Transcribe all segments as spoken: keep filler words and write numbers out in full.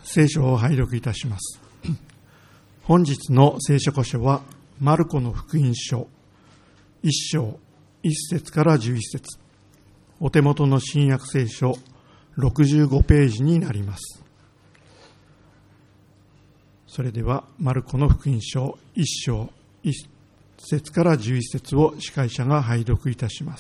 聖書を拝読いたします。本日の聖書箇所はマルコの福音書いっ章いっ節からじゅういち節、お手元の新約聖書ろくじゅうごページになります。それではマルコの福音書いっ章いっ節からじゅういち節を司会者が拝読いたします。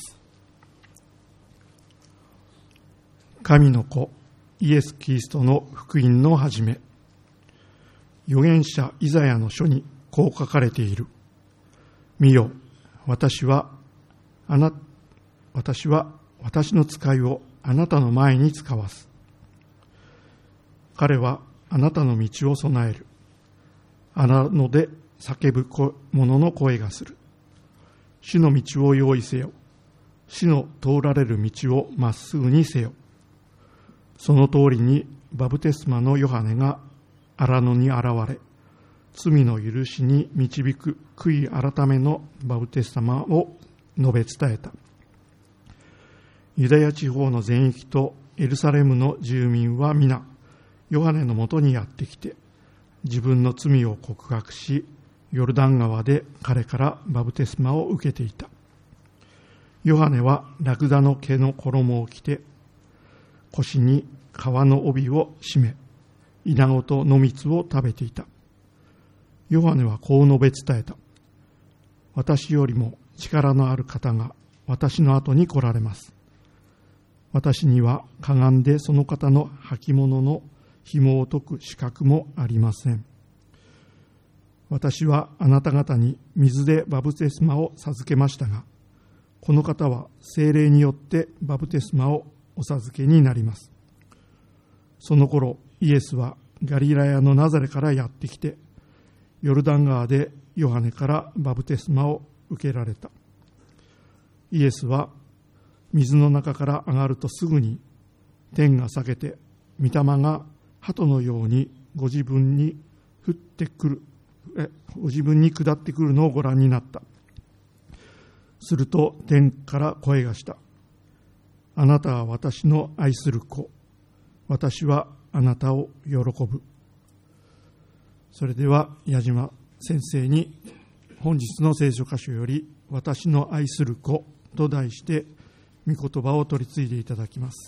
神の子イエス・キリストの福音の始め、預言者イザヤの書にこう書かれている。見よ、私はあな私は私の使いをあなたの前に使わす。彼はあなたの道を備える。荒野で叫ぶ者の声がする。主の道を用意せよ。主の通られる道をまっすぐにせよ。その通りにバプテスマのヨハネが荒野に現れ、罪の許しに導く悔い改めのバプテスマを述べ伝えた。ユダヤ地方の全域とエルサレムの住民は皆ヨハネのもとにやってきて、自分の罪を告白し、ヨルダン川で彼からバプテスマを受けていた。ヨハネはラクダの毛の衣を着て、腰に革の帯を締め、稲子と野蜜を食べていた。ヨハネはこう述べ伝えた。私よりも力のある方が私の後に来られます。私にはかがんでその方の履物の紐を解く資格もありません。私はあなた方に水でバプテスマを授けましたが、この方は聖霊によってバプテスマをお授けになります。その頃イエスはガリラヤのナザレからやってきて、ヨルダン川でヨハネからバプテスマを受けられた。イエスは水の中から上がるとすぐに天が裂けて、御霊が鳩のようにご自分に降ってくるえご自分に下ってくるのをご覧になった。すると天から声がした。あなたは私の愛する子。私はあなたを喜ぶ。それでは矢島先生に本日の聖書箇所より私の愛する子と題して御言葉を取り継いでいただきます。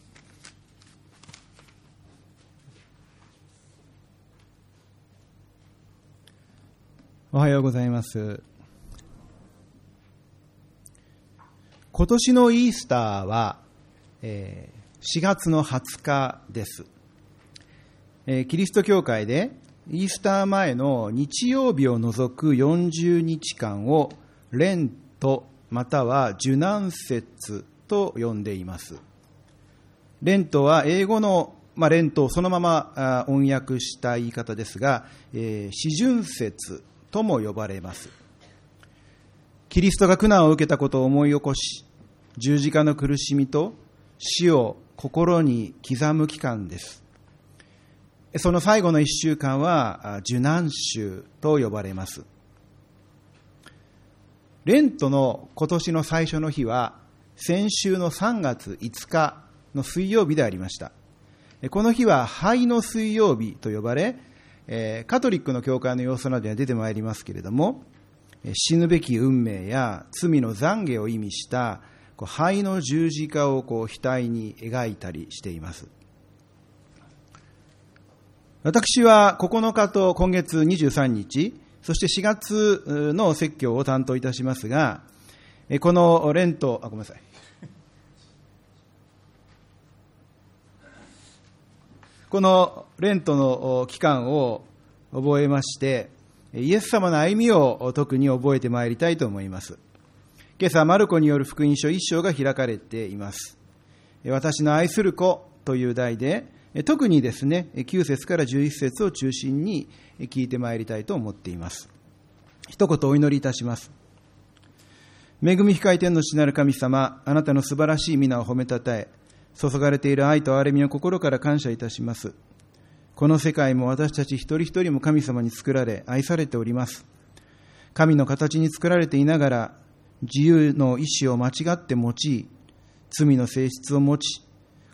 おはようございます。今年のイースターは、えー、しがつのはつかです。えー、キリスト教会でイースター前の日曜日を除くよんじゅうにちかんをレントまたは受難節と呼んでいます。レントは英語の、まあ、レントをそのまま音訳した言い方ですが、えー、四旬節とも呼ばれます。キリストが苦難を受けたことを思い起こし、十字架の苦しみと死を心に刻む期間です。その最後の一週間は受難週と呼ばれます。レントの今年の最初の日は先週のさんがついつかの水曜日でありました。この日は灰の水曜日と呼ばれ、カトリックの教会の様子などには出てまいりますけれども、死ぬべき運命や罪の懺悔を意味した灰の十字架をこう額に描いたりしています。私はここのかと今月にじゅうさんにち、そしてしがつの説教を担当いたしますが、このレント、あ、ごめんなさい。このレントの期間を覚えまして、イエス様の歩みを特に覚えてまいりたいと思います。今朝、マルコによる福音書いっ章が開かれています。私の愛する子という題で、特にですね、きゅう節からじゅういち節を中心に聞いてまいりたいと思っています。一言お祈りいたします。恵み深い天の父なる神様、あなたの素晴らしい皆を褒めたたえ、注がれている愛と憐れみの心から感謝いたします。この世界も私たち一人一人も神様に作られ、愛されております。神の形に作られていながら、自由の意志を間違って用い、罪の性質を持ち、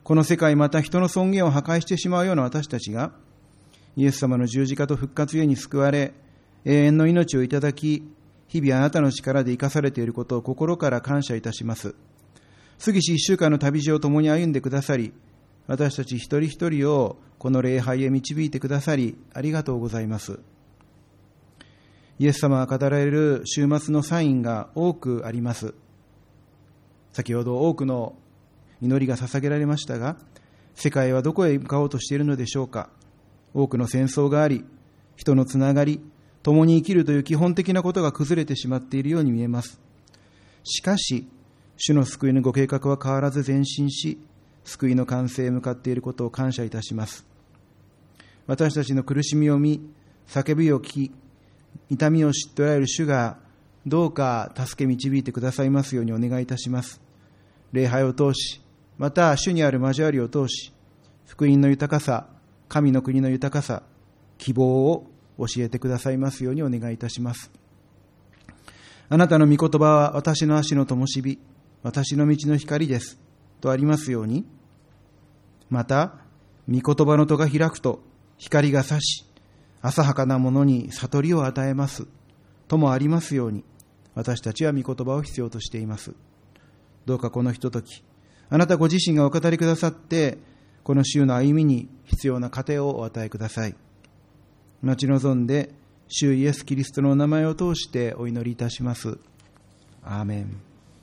この世界また人の尊厳を破壊してしまうような私たちが、イエス様の十字架と復活ゆえに救われ、永遠の命をいただき、日々あなたの力で生かされていることを心から感謝いたします。過ぎし一週間の旅路を共に歩んでくださり、私たち一人一人をこの礼拝へ導いてくださり、ありがとうございます。イエス様が語られる終末のサインが多くあります。先ほど多くの祈りが捧げられましたが、世界はどこへ向かおうとしているのでしょうか。多くの戦争があり、人のつながり、共に生きるという基本的なことが崩れてしまっているように見えます。しかし、主の救いのご計画は変わらず前進し、救いの完成へ向かっていることを感謝いたします。私たちの苦しみを見、叫びを聞き、痛みを知っておられる主が、どうか助け導いてくださいますようにお願いいたします。礼拝を通し、また主にある交わりを通し、福音の豊かさ、神の国の豊かさ、希望を教えてくださいますようにお願いいたします。あなたの御言葉は私の足の灯火、私の道の光ですとありますように、また御言葉の戸が開くと光が差し、浅はかなものに悟りを与えますともありますように、私たちは御言葉を必要としています。どうかこのひととき、あなたご自身がお語りくださって、この週の歩みに必要な糧をお与えください。待ち望んで、主イエス・キリストのお名前を通してお祈りいたします。アーメン。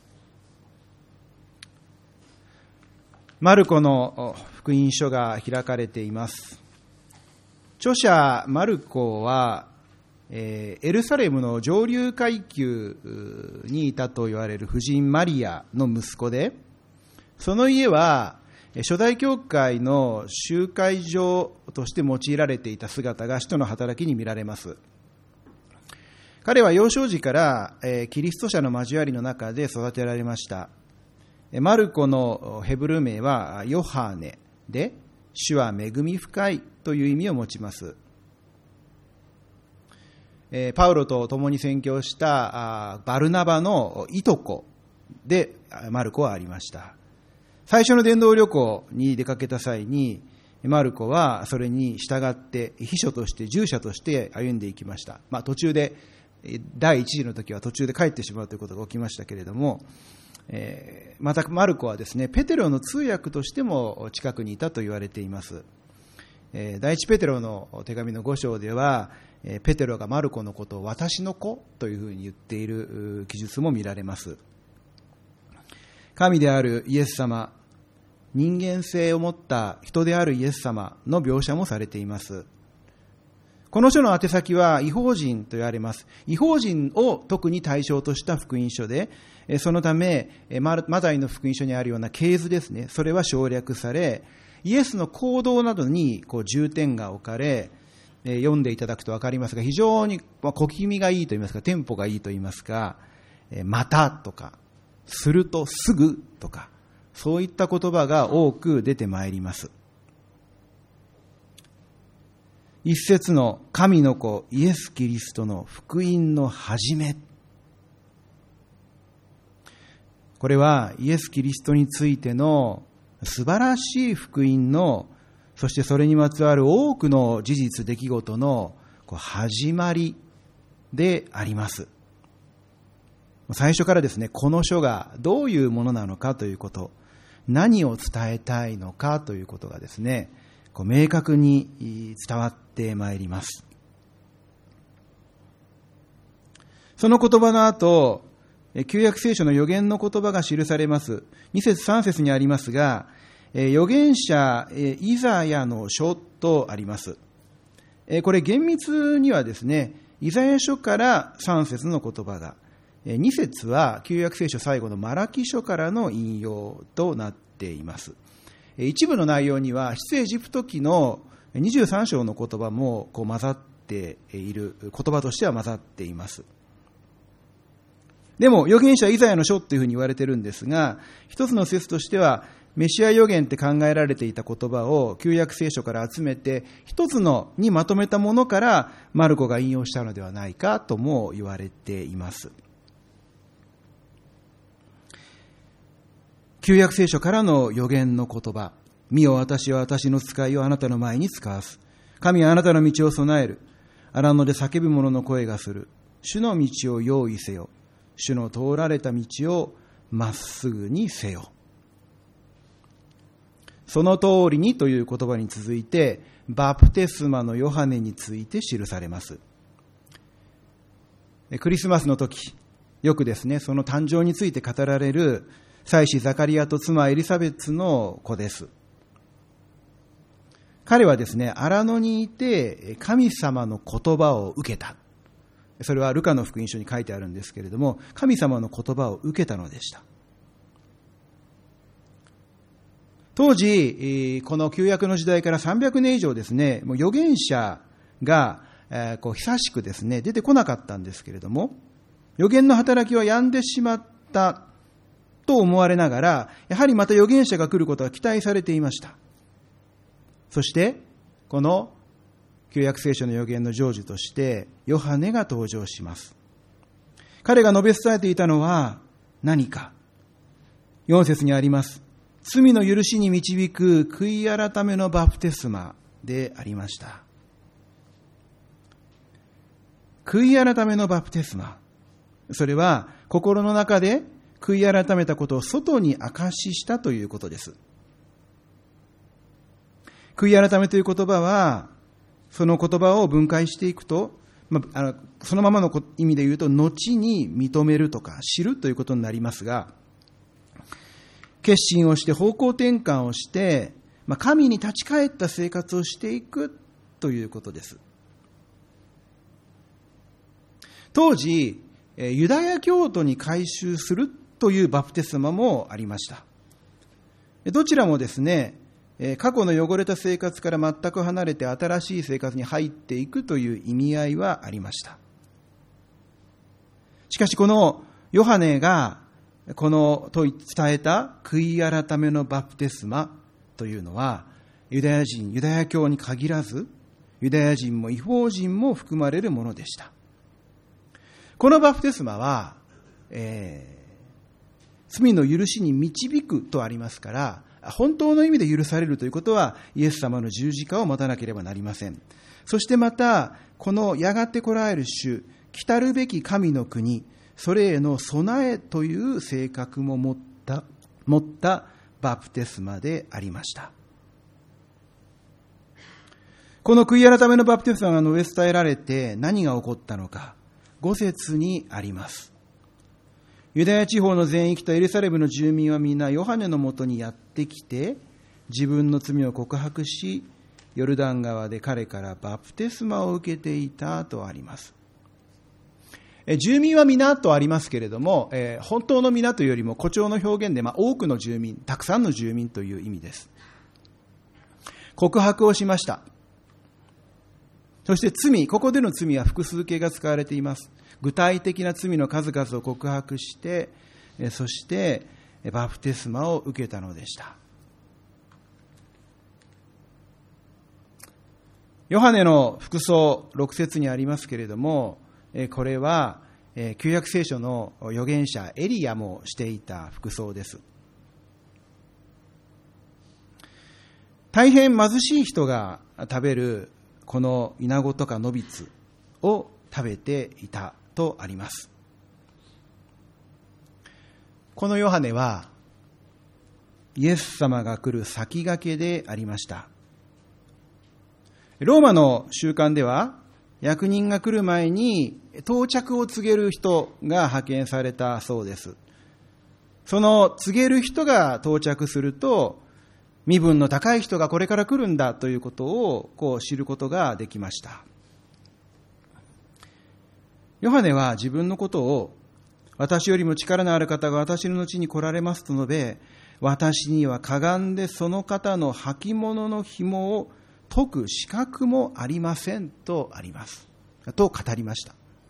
マルコの福音書が開かれています。著者マルコは、えー、エルサレムの上流階級にいたと言われる婦人マリアの息子で、その家は初代教会の集会場として用いられていた姿が使徒の働きに見られます。彼は幼少時からキリスト者の交わりの中で育てられました。マルコのヘブル名はヨハネで、主は恵み深いという意味を持ちます。パウロと共に宣教したバルナバのいとこでマルコはありました。最初の伝道旅行に出かけた際に、マルコはそれに従って秘書として従者として歩んでいきました。まあ、途中で第一次の時は途中で帰ってしまうということが起きましたけれども、えー、またマルコはですね、ペテロの通訳としても近くにいたと言われています。えー、第一ペテロの手紙のご章では、えー、ペテロがマルコのことを私の子というふうに言っている記述も見られます。神であるイエス様、人間性を持った人であるイエス様の描写もされています。この書の宛先は異邦人と言われます。異邦人を特に対象とした福音書で、そのためマタイの福音書にあるような系図ですね、それは省略され、イエスの行動などにこう重点が置かれ、読んでいただくと分かりますが、非常に小気味がいいと言いますか、テンポがいいと言いますか、またとかするとすぐとか、そういった言葉が多く出てまいります。一節の神の子イエス・キリストの福音の始め、これはイエス・キリストについての素晴らしい福音の、そしてそれにまつわる多くの事実出来事の始まりであります。最初からですね、この書がどういうものなのかということ、何を伝えたいのかということがですね、こう明確に伝わってまいります。その言葉の後、旧約聖書の預言の言葉が記されます。に節さん節にありますが、預言者イザヤの書とあります。これ厳密にはですね、イザヤ書からさん節の言葉が、に節は旧約聖書最後のマラキ書からの引用となっています。一部の内容には出エジプト記のにじゅうさん章の言葉もこう混ざっている、言葉としては混ざっています。でも預言者イザヤの書というふうに言われているんですが、一つの説としてはメシア預言って考えられていた言葉を旧約聖書から集めて一つのにまとめたものからマルコが引用したのではないかとも言われています。旧約聖書からの預言の言葉、 見よ、私は私の使いをあなたの前に使わす。神はあなたの道を備える。荒野で叫ぶ者の声がする。主の道を用意せよ。主の通られた道をまっすぐにせよ。その通りにという言葉に続いて、バプテスマのヨハネについて記されます。クリスマスの時、よくですね、その誕生について語られる祭司ザカリアと妻エリザベツの子です。彼はですね、荒野にいて神様の言葉を受けた。それはルカの福音書に書いてあるんですけれども、神様の言葉を受けたのでした。当時、この旧約の時代からさんびゃくねん以上ですね、もう預言者がこう久しくですね、出てこなかったんですけれども、預言の働きは止んでしまったと思われながら、やはりまた預言者が来ることは期待されていました。そして、この旧約聖書の預言の成就として、ヨハネが登場します。彼が述べ伝えていたのは何か。よん節にあります。罪の許しに導く悔い改めのバプテスマでありました。悔い改めのバプテスマ。それは心の中で悔い改めたことを外に証ししたということです。悔い改めという言葉は、その言葉を分解していくと、まあ、あのそのままの意味で言うと、後に認めるとか知るということになりますが、決心をして方向転換をして、まあ、神に立ち返った生活をしていくということです。当時、ユダヤ教徒に改宗するというバプテスマもありました。どちらもですね、過去の汚れた生活から全く離れて新しい生活に入っていくという意味合いはありました。しかしこのヨハネがこのと伝えた悔い改めのバプテスマというのは、ユダヤ人、ユダヤ教に限らず、ユダヤ人も異邦人も含まれるものでした。このバプテスマは、えー、罪の許しに導くとありますから、本当の意味で許されるということは、イエス様の十字架を持たなければなりません。そしてまた、このやがて来られる主、来たるべき神の国、それへの備えという性格も持った、持ったバプテスマでありました。この悔い改めのバプテスマが述べ伝えられて何が起こったのか、ご節にあります。ユダヤ地方の全域とエルサレムの住民はみんなヨハネのもとにやってきて、自分の罪を告白し、ヨルダン川で彼からバプテスマを受けていたとあります。住民は皆とありますけれども、えー、本当の皆というよりも誇張の表現で、まあ、多くの住民、たくさんの住民という意味です。告白をしました。そして罪、ここでの罪は複数形が使われています。具体的な罪の数々を告白して、そしてバプテスマを受けたのでした。ヨハネの服装ろく節にありますけれども、これは旧約聖書の預言者エリヤもしていた服装です。大変貧しい人が食べるこのイナゴとかノビツを食べていたとあります。このヨハネはイエス様が来る先駆けでありました。ローマの習慣では、役人が来る前に到着を告げる人が派遣されたそうです。その告げる人が到着すると、身分の高い人がこれから来るんだということをこう知ることができました。ヨハネは自分のことを、私よりも力のある方が私の後に来られますと述べ、私にはかがんでその方の履物の紐を解く資格もありませんとあります。と語りました。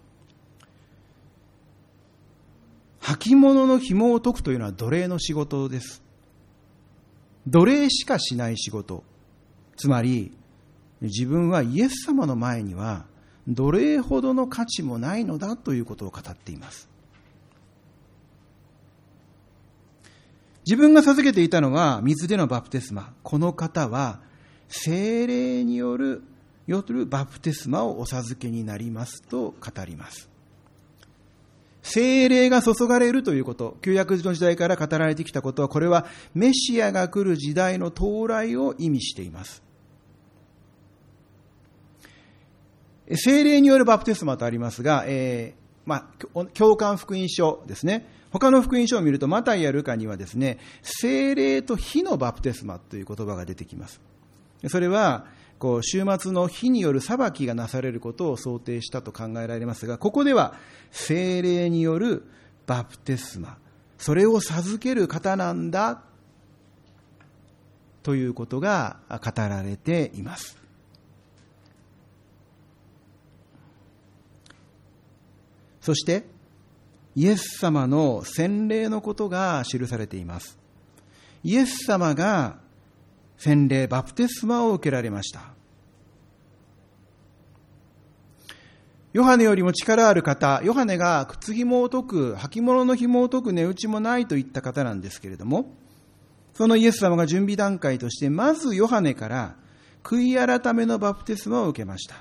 履物の紐を解くというのは奴隷の仕事です。奴隷しかしない仕事。つまり、自分はイエス様の前には奴隷ほどの価値もないのだということを語っています。 自分が授けていたのは水でのバプテスマ。この方は聖霊による、よるバプテスマをお授けになりますと語ります。聖霊が注がれるということ、旧約の時代から語られてきたことは、これはメシアが来る時代の到来を意味しています。聖霊によるバプテスマとありますが、えーまあ、教官福音書ですね。他の福音書を見ると、マタイやルカにはですね、聖霊と火のバプテスマという言葉が出てきます。それは、こう、終末の火による裁きがなされることを想定したと考えられますが、ここでは、聖霊によるバプテスマ、それを授ける方なんだ、ということが語られています。そして、イエス様の洗礼のことが記されています。イエス様が洗礼、バプテスマを受けられました。ヨハネよりも力ある方、ヨハネが靴紐を解く、履物の紐を解く値打ちもないといった方なんですけれども、そのイエス様が準備段階として、まずヨハネから悔い改めのバプテスマを受けました。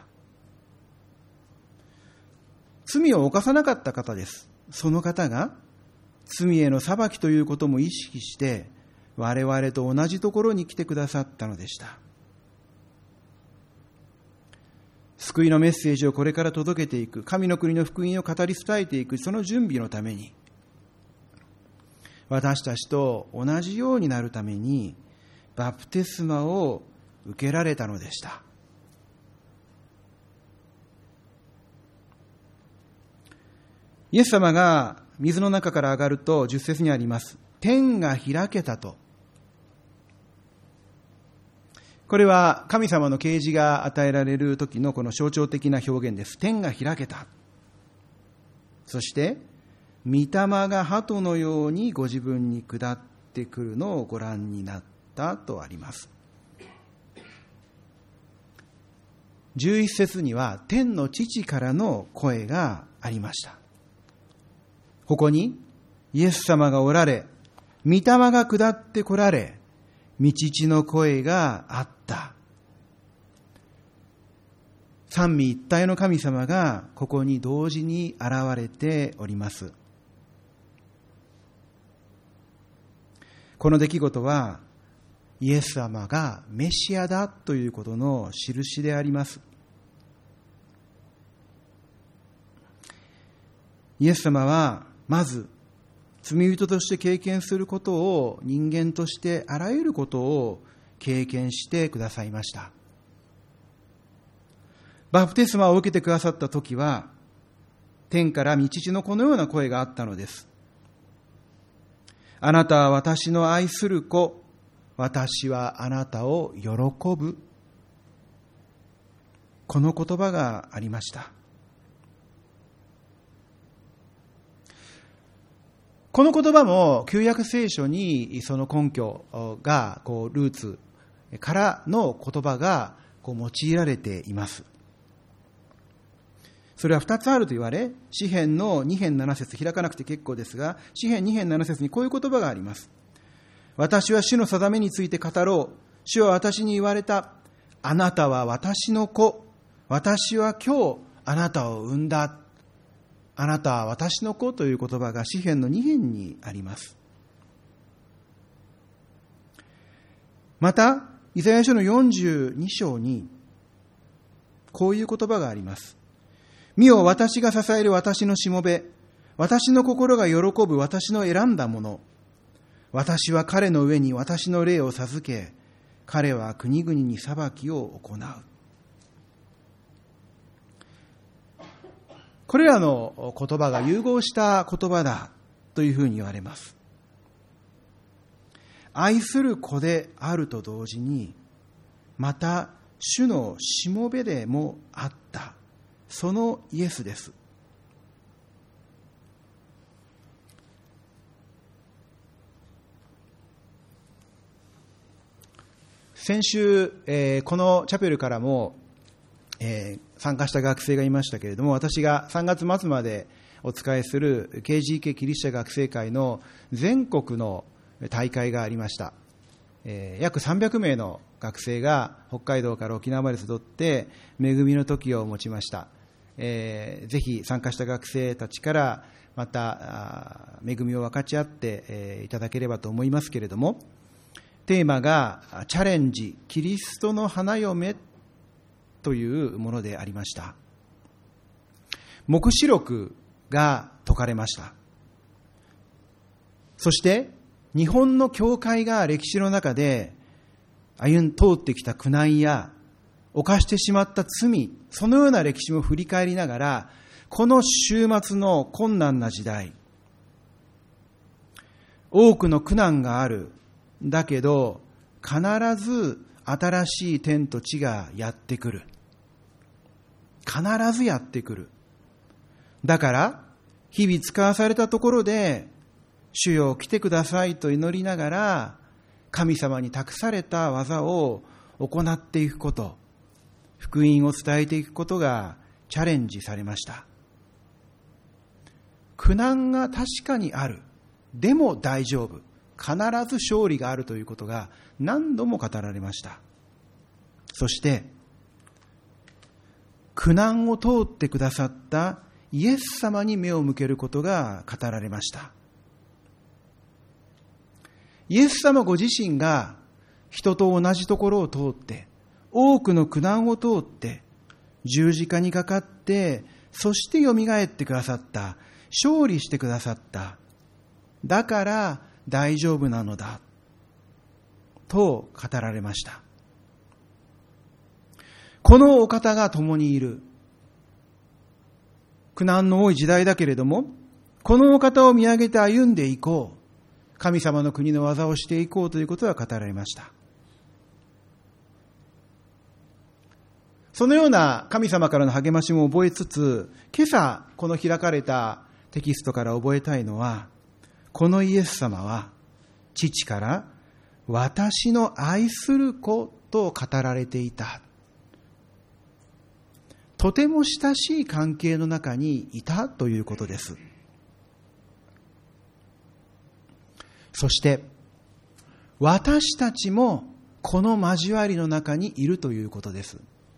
罪を犯さなかった方です。その方が罪への裁きということも意識して我々と同じところに来てくださったのでした。救いのメッセージをこれから届けていく、神の国の福音を語り伝えていく、その準備のために、私たちと同じようになるためにバプテスマを受けられたのでした。イエス様が水の中から上がるとじゅっ節にあります。天が開けたと。これは神様の啓示が与えられる時のこの象徴的な表現です。天が開けた。そして、御霊が鳩のようにご自分に下ってくるのをご覧になったとあります。じゅういち節には天の父からの声がありました。ここにイエス様がおられ、御霊が下ってこられ、御父の声があった。三位一体の神様がここに同時に現れております。この出来事はイエス様がメシアだということの印であります。イエス様はまず罪人として経験することを、人間としてあらゆることを経験してくださいました。バプテスマを受けてくださったときは、天から御父のこのような声があったのです。あなたは私の愛する子、私はあなたを喜ぶ。この言葉がありました。この言葉も旧約聖書にその根拠がこうルーツからの言葉がこう用いられています。それは二つあると言われ、詩編のに編なな節、開かなくて結構ですが、詩編に編なな節にこういう言葉があります。私は主の定めについて語ろう。主は私に言われた。あなたは私の子。私は今日あなたを産んだ。あなたは私の子という言葉が詩編のに編にあります。また、イザヤ書のよんじゅうに章にこういう言葉があります。見よ、私が支える私のしもべ、私の心が喜ぶ私の選んだもの。私は彼の上に私の霊を授け、彼は国々に裁きを行う。これらの言葉が融合した言葉だというふうに言われます。愛する子であると同時に、また主のしもべでもあった、そのイエスです。先週、えー、このチャペルからも、えー、参加した学生がいましたけれども、私がさんがつ末までお仕えする ケージーケー キリスト者学生会の全国の大会がありました。えー、約さんびゃくめいの学生が北海道から沖縄まで集って恵みの時を持ちました。えー、ぜひ参加した学生たちからまた恵みを分かち合って、えー、いただければと思いますけれども、テーマがチャレンジキリストの花嫁というものでありました。黙示録が説かれました。そして日本の教会が歴史の中で歩ん通ってきた苦難や犯してしまった罪、そのような歴史も振り返りながら、この終末の困難な時代、多くの苦難がある。だけど必ず新しい天と地がやってくる。必ずやってくる。だから日々使わされたところで、主よ来てくださいと祈りながら、神様に託された技を行っていくこと、福音を伝えていくことがチャレンジされました。苦難が確かにある。でも大丈夫。必ず勝利があるということが何度も語られました。そして苦難を通ってくださったイエス様に目を向けることが語られました。イエス様ご自身が人と同じところを通って、多くの苦難を通って十字架にかかって、そしてよみがえってくださった、勝利してくださった。だから大丈夫なのだと語られました。このお方が共にいる。苦難の多い時代だけれども、このお方を見上げて歩んでいこう。神様の国の技をしていこうということが語られました。そのような神様からの励ましも覚えつつ、今朝この開かれたテキストから覚えたいのは、このイエス様は父から私の愛する子と語られていた。とても親しい関係の中にいたということです。そして私たちもこの交わりの中にいるということです。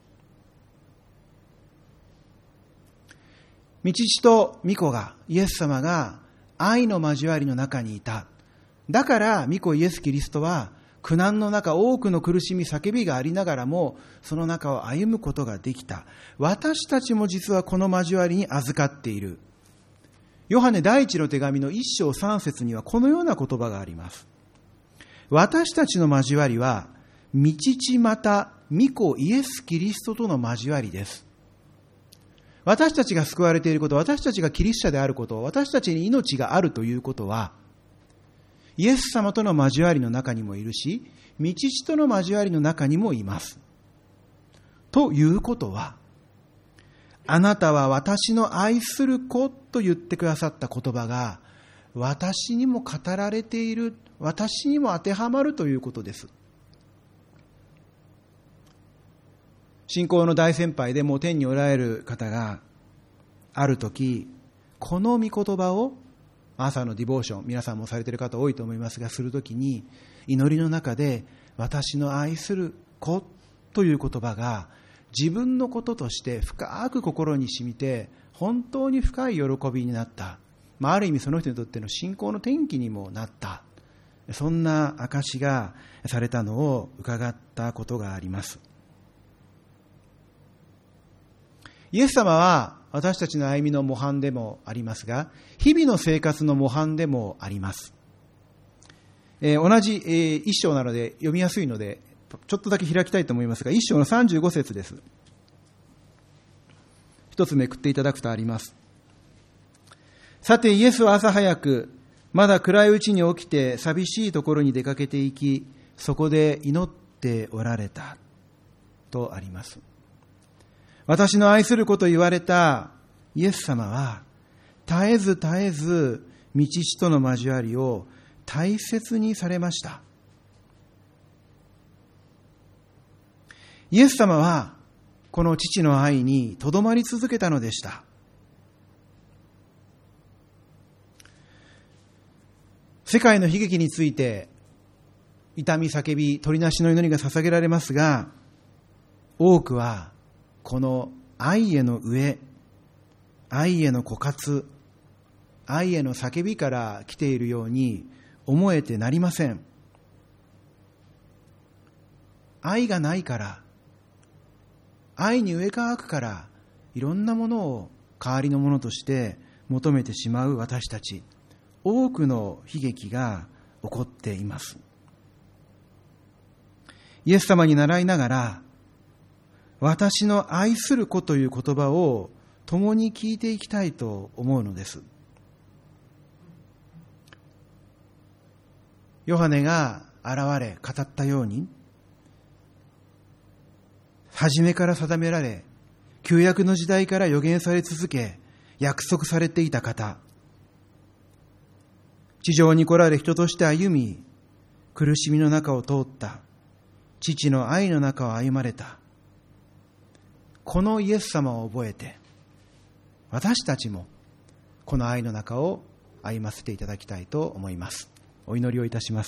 御父と御子が、イエス様が愛の交わりの中にいた。だから御子イエス・キリストは苦難の中、多くの苦しみ、叫びがありながらもその中を歩むことができた。私たちも実はこの交わりに預かっている。ヨハネ第一の手紙の一章三節にはこのような言葉があります。私たちの交わりは御父また御子イエス・キリストとの交わりです。私たちが救われていること、私たちがキリスト者であること、私たちに命があるということは、イエス様との交わりの中にもいるし、御父との交わりの中にもいます。ということは、あなたは私の愛する子と言ってくださった言葉が、私にも語られている、私にも当てはまるということです。信仰の大先輩でもう天におられる方が、ある時、この御言葉を朝のディボーション、皆さんもされている方多いと思いますが、するときに、祈りの中で、私の愛する子という言葉が、自分のこととして深く心に染みて、本当に深い喜びになった。まあ、ある意味その人にとっての信仰の転機にもなった。そんな証しがされたのを伺ったことがあります。イエス様は私たちの歩みの模範でもありますが、日々の生活の模範でもあります。えー、同じ、えー、一章なので読みやすいので、ちょっとだけ開きたいと思いますが、一章のさんじゅうご節です。一つめくっていただくとあります。さてイエスは朝早く、まだ暗いうちに起きて寂しいところに出かけていき、そこで祈っておられたとあります。私の愛する子と言われたイエス様は、絶えず絶えず御父との交わりを大切にされました。イエス様はこの父の愛にとどまり続けたのでした。 世界の悲劇について痛み叫び取りなしの祈りが捧げられますが、多くはこの愛への飢え、愛への枯渇、愛への叫びから来ているように思えてなりません。愛がないから、愛に飢え渇くから、いろんなものを代わりのものとして求めてしまう私たち、多くの悲劇が起こっています。イエス様に習いながら、私の愛する子という言葉を共に聞いていきたいと思うのです。ヨハネが現れ語ったように、初めから定められ、旧約の時代から予言され続け、約束されていた方、地上に来られ人として歩み、苦しみの中を通った、父の愛の中を歩まれた、このイエス様を覚えて、私たちもこの愛の中を歩ませていただきたいと思います。お祈りをいたします。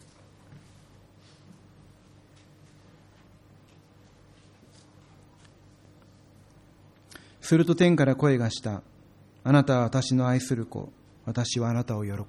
すると天から声がした。あなたは私の愛する子、私はあなたを喜ぶ。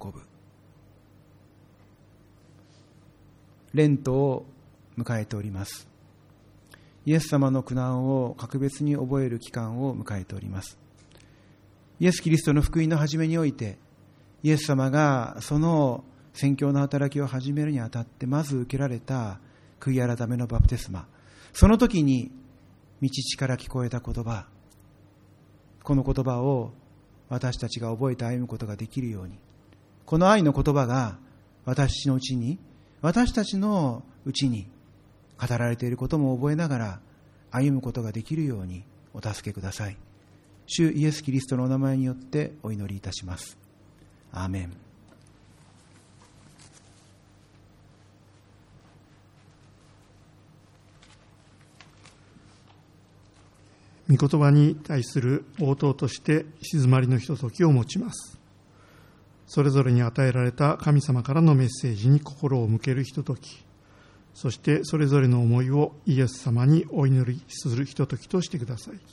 レントを迎えております。イエス様の苦難を格別に覚える期間を迎えております。イエス・キリストの福音の始めにおいて、イエス様がその宣教の働きを始めるにあたってまず受けられた悔い改めのバプテスマ、その時に御父から聞こえた言葉、この言葉を私たちが覚えて歩むことができるように、この愛の言葉が私のうちに、私たちのうちに語られていることも覚えながら歩むことができるようにお助けください。主イエス・キリストのお名前によってお祈りいたします。アーメン。 御言葉に対する応答として静まりのひとときを持ちます。それぞれに与えられた神様からのメッセージに心を向けるひととき、そしてそれぞれの思いをイエス様にお祈りするひとときとしてください。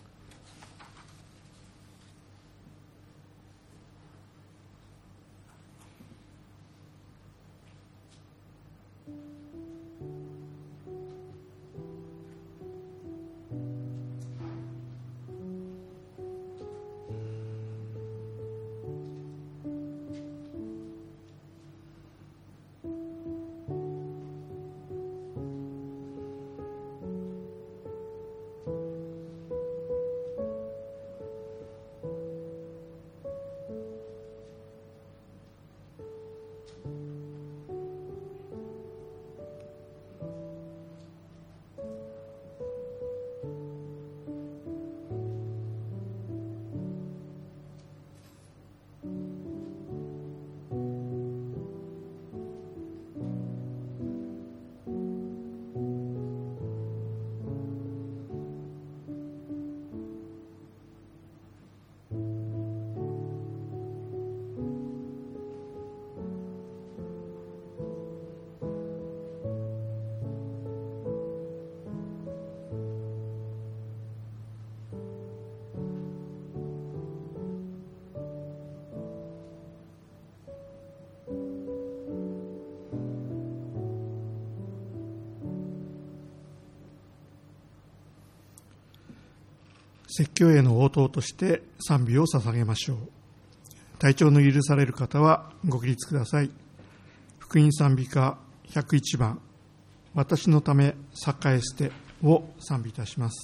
説教への応答として賛美を捧げましょう。体調の許される方はご起立ください。福音賛美歌ひゃくいちばん、私のため栄え捨てを賛美いたします。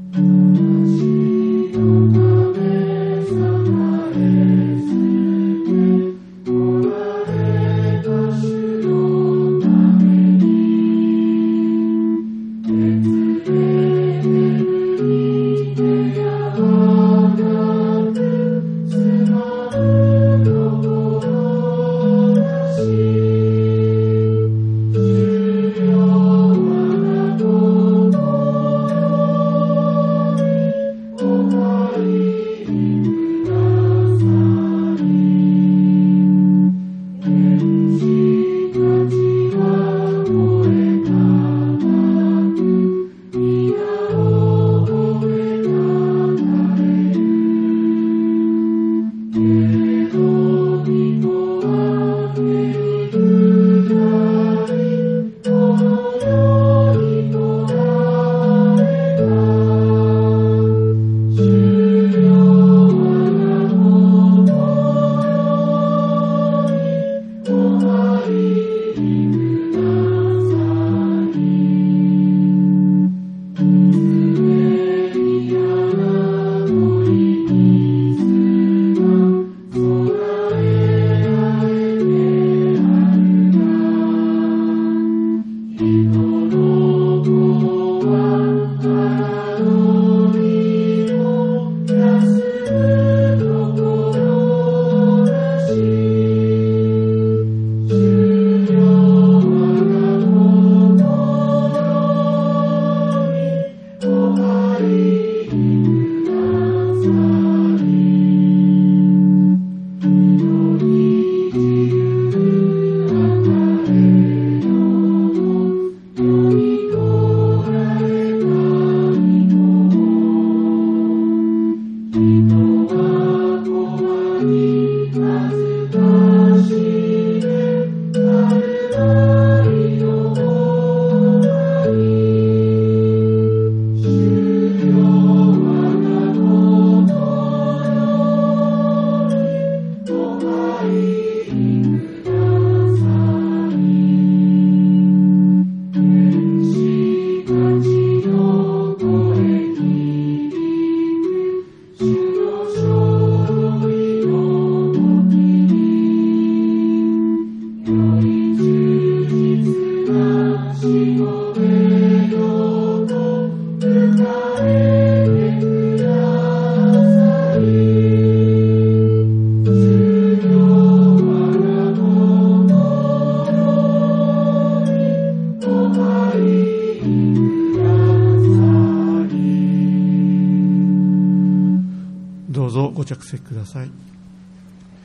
私のため栄え捨てどうぞご着席ください。